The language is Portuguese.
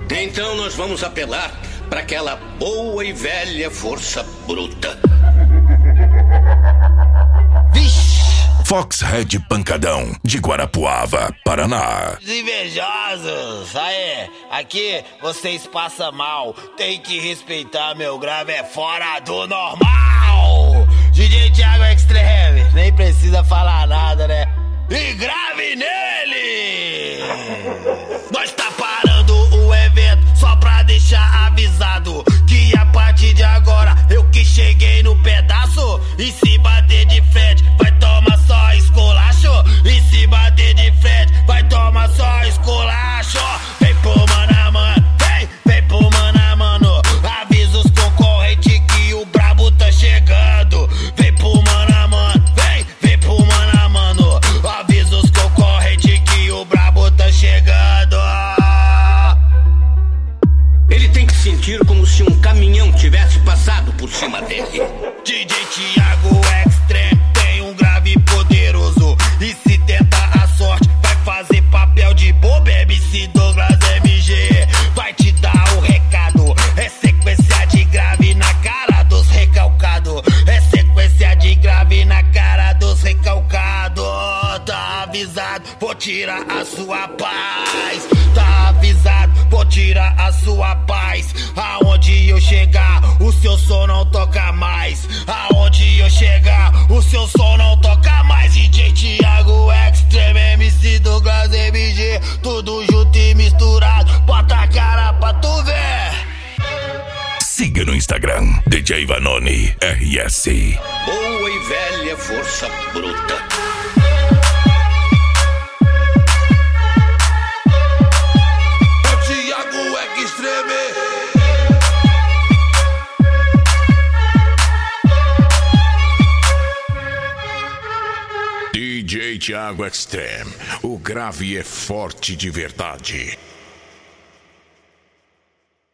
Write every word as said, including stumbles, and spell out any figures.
Então nós vamos apelar para aquela boa e velha força bruta. Vixe! Foxhead Pancadão, de Guarapuava, Paraná. Invejosos, aí, aqui vocês passam mal. Tem que respeitar, meu grave é fora do normal. D J Thiago Extreme, nem precisa falar nada, né? E grave nele! Nós tá parando o evento só pra deixar avisado que a partir de agora eu que cheguei no pedaço. E se bater de frente, vai tomar só esculacho. E se bater de frente, vai tomar só esculacho. Vem pro mano a mano, vem, vem pro mano a mano. Avisa os concorrentes que o brabo tá chegando. Vem pro mano a mano, vem, vem pro mano a mano. Avisa os concorrentes que o brabo tá chegando. Ele tem que sentir como se um caminhão tivesse passado por cima dele. D J Thiago Extreme tem um grave poderoso. E se tentar a sorte, vai fazer papel de bobo. M C Douglas M G vai te dar o recado. É sequência de grave na cara dos recalcados. É sequência de grave na cara dos recalcados. Tá avisado, vou tirar a sua paz. Tá avisado, vou tirar a sua paz. Aonde eu chegar, o seu som não toca mais. Aonde eu chegar, o seu som não toca mais. D J Thiago Extreme, M C Douglas M G, tudo junto e misturado. Bota a cara pra tu ver. Siga no Instagram, D J Vanoni R S. Boa e velha força bruta. D J Thiago Extreme, o grave é forte de verdade.